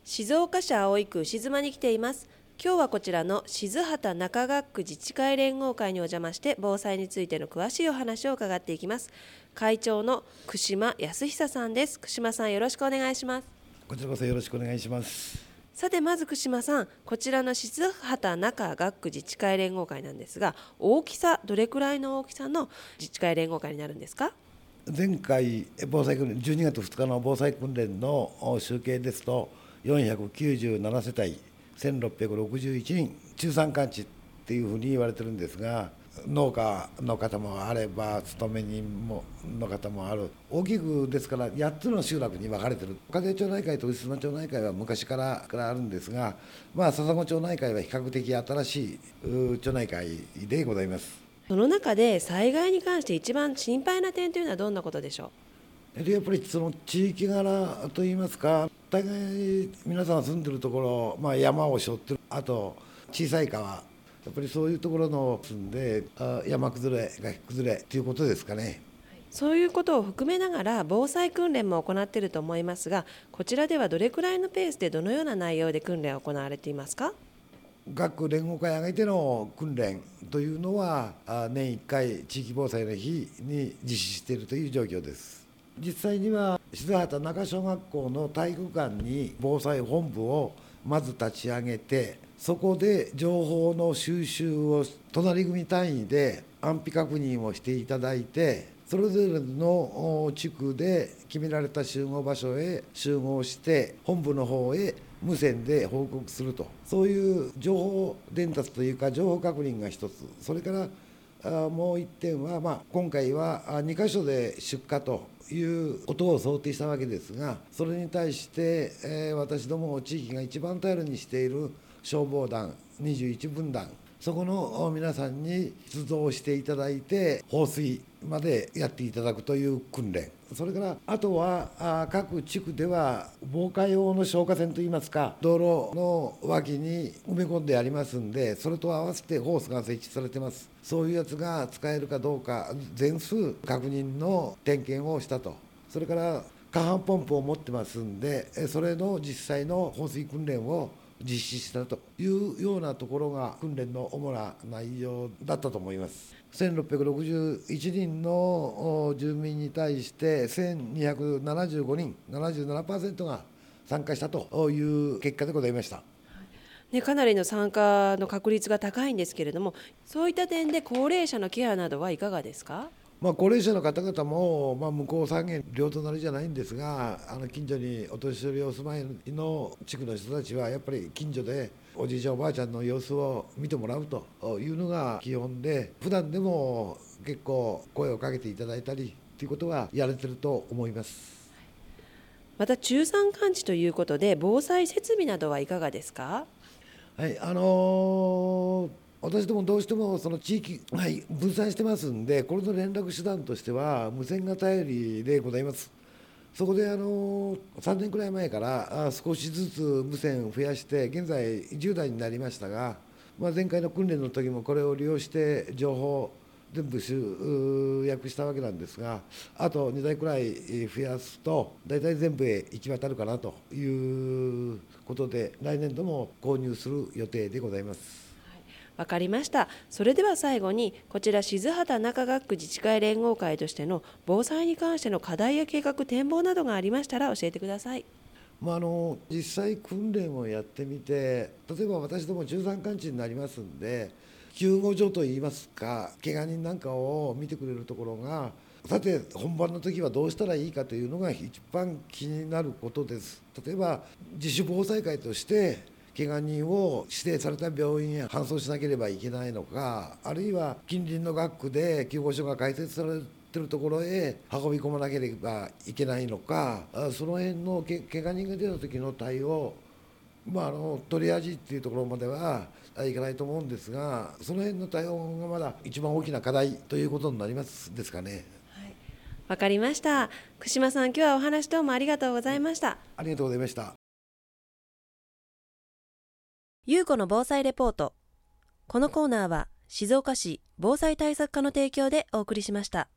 静岡市葵区牛妻に来ています。今日はこちらの静畑中学区自治会連合会にお邪魔して防災についての詳しいお話を伺っていきます。会長の串間康久さんです。串間さん、よろしくお願いします。 こちらこそよろしくお願いします。 さて、まず串間さん、こちらの静畑中学区自治会連合会なんですが、大きさどれくらいの大きさの自治会連合会になるんですか？ 前回防災訓練12月2日の防災訓練の集計ですと497世帯1661人中山間地っていうふうに言われてるんですが、農家の方もあれば勤め人の方もある、大きくですから8つの集落に分かれている。岡部町内会と牛妻町内会は昔からあるんですが、笹子町内会は比較的新しい町内会でございます。 その中で災害に関して一番心配な点というのはどんなことでしょう？ やっぱりその地域柄といいますか、大概皆さん住んでるところ、山を背負ってる、あと小さい川、やっぱりそういうところの住んで山崩れ崖崩れということですかね。 そういうことを含めながら防災訓練も行っていると思いますが、こちらではどれくらいのペースでどのような内容で訓練が行われていますか？ 各連合会挙げての訓練というのは年1回地域防災の日に実施しているという状況です。実際には静畑中小学校の体育館に防災本部をまず立ち上げて、そこで情報の収集を隣組単位で安否確認をしていただいて、それぞれの地区で決められた集合場所へ集合して本部の方へ無線で報告すると、そういう情報伝達というか情報確認が一つ、それからもう一点は、今回は2カ所で出火ということを想定したわけですが、それに対して、私ども地域が一番頼りにしている消防団21分団、そこの皆さんに出動していただいて放水までやっていただくという訓練、それからあとは各地区では防火用の消火栓といいますか、道路の脇に埋め込んでありますんで、それと合わせてホースが設置されてます。そういうやつが使えるかどうか全数確認の点検をしたと。それから下半ポンプを持ってますんで、それの実際の放水訓練を実施したというようなところが訓練の主な内容だったと思います。1661人の住民に対して1275人 77% が参加したという結果でございました。 かなりの参加の確率が高いんですけれども、そういった点で高齢者のケアなどはいかがですか？ 高齢者の方々も、向こう三軒両隣じゃないんですが、近所にお年寄りお住まいの地区の人たちはやっぱり近所でおじいちゃんおばあちゃんの様子を見てもらうというのが基本で、普段でも結構声をかけていただいたりということはやれてると思います。 また中山間地ということで防災設備などはいかがですか？ はい、私どもどうしてもその地域、分散してますんで、これの連絡手段としては無線が頼りでございます。そこで3年くらい前から少しずつ無線を増やして現在10台になりましたが、前回の訓練の時もこれを利用して情報全部集約したわけなんですが、あと2台くらい増やすと大体全部へ行き渡るかなということで、来年度も購入する予定でございます。 わかりました。それでは最後に、こちら静畑中学区自治会連合会としての防災に関しての課題や計画、展望などがありましたら教えてください。 実際訓練をやってみて、例えば私ども中山間地になりますんで、救護所といいますか、怪我人なんかを見てくれるところが、さて本番の時はどうしたらいいかというのが一番気になることです。例えば自主防災会として怪我人を指定された病院へ搬送しなければいけないのか、あるいは近隣の学区で救護所が開設されているところへ運び込まなければいけないのか、その辺の怪我人が出た時の対応、トリアージっていうところまではいかないと思うんですが、その辺の対応がまだ一番大きな課題ということになりますですかね。 わかりました。串間さん、今日はお話どうもありがとうございました。 ありがとうございました。 ゆうこの防災レポート。このコーナーは静岡市防災対策課の提供でお送りしました。